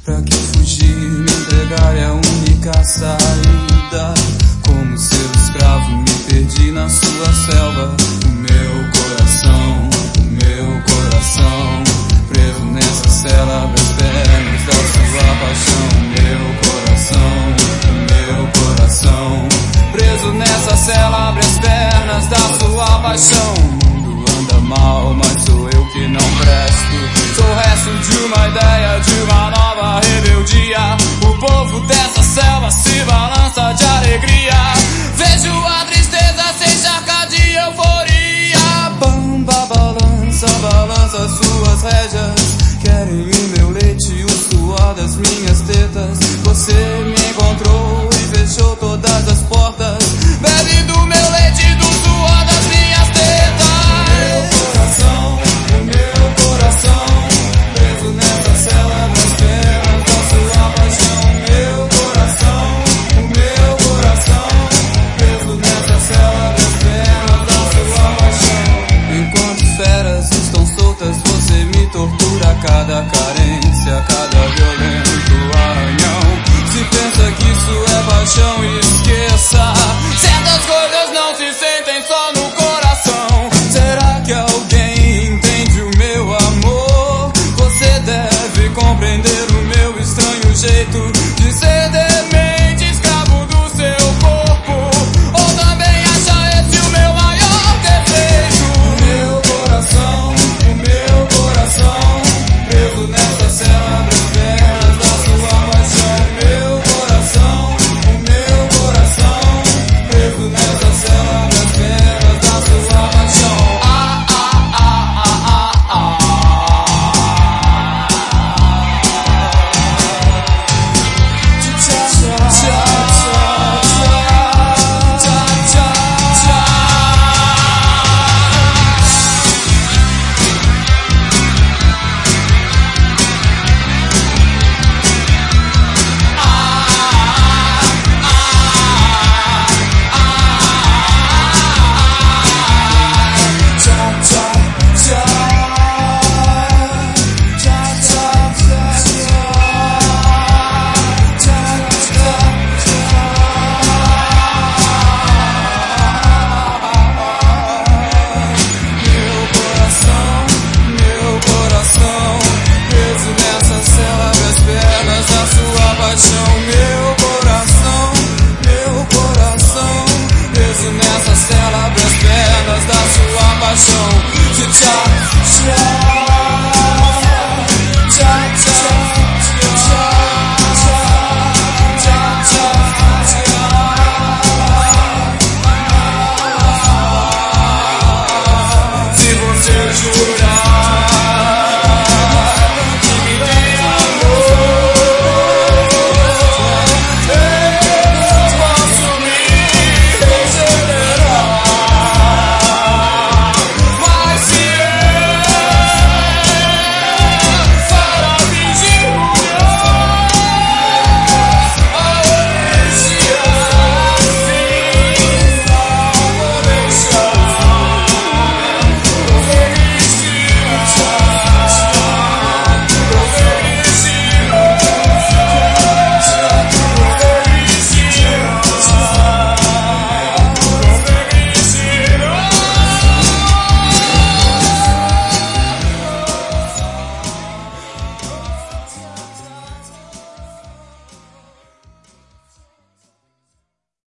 Pra que fugir, me entregar é a única saída. Como seu escravo me perdi na sua selva. O meu coração, preso nessa cela, abre as pernas da sua paixão. Meu coração, preso nessa cela, abre as pernas da sua paixão. O mundo anda mal, mas sou eu que não presto. Sou o resto de uma ideia, de uma nova rebeldia. O povo dessa selva se balança.